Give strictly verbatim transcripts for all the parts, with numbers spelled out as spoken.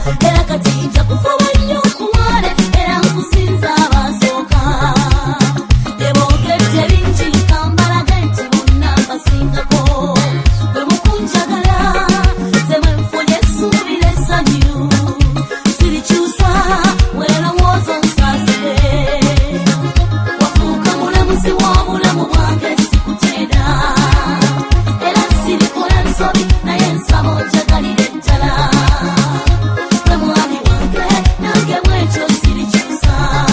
era kati nja kufuba nnyo kuwale era nkusinza abasooka ebogedde bingi kambalaga nti bonna mbasingako bwe mukunjagala ze mwe nfunye essuubira essanyu sirikyusa weerowooza onsaasire wafuuka mulamuzi w'obulamu bwange sikutenda era sirikola nsobi naye nsaba onjagalire ddala gwe mwami wange nange bwekyo sirikyusa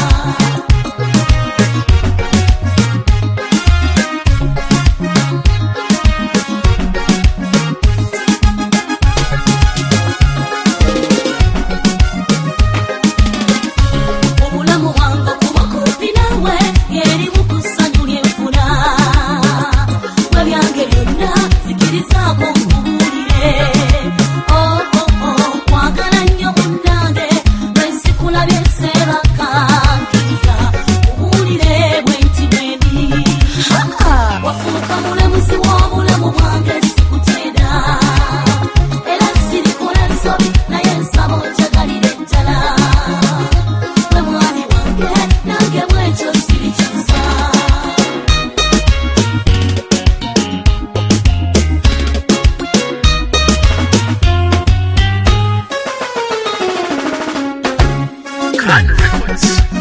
obulamu bwange kuba kumpi nawe yerimu ku ssanyu lyenfuna bwe byange byonna zikirizaako nkubuulire oh, oh, oh, kwagala nnyo munnange lwe sikulabye seebaka nkiriza kubuulire bwe nti bwendi wafuuka mulamuzi w'obulamu bwange sikutenda era sirikola nsobi naye nsaba onjagalire ddala gwe mwami wange nange bwekyo sirikyusa Clan Records.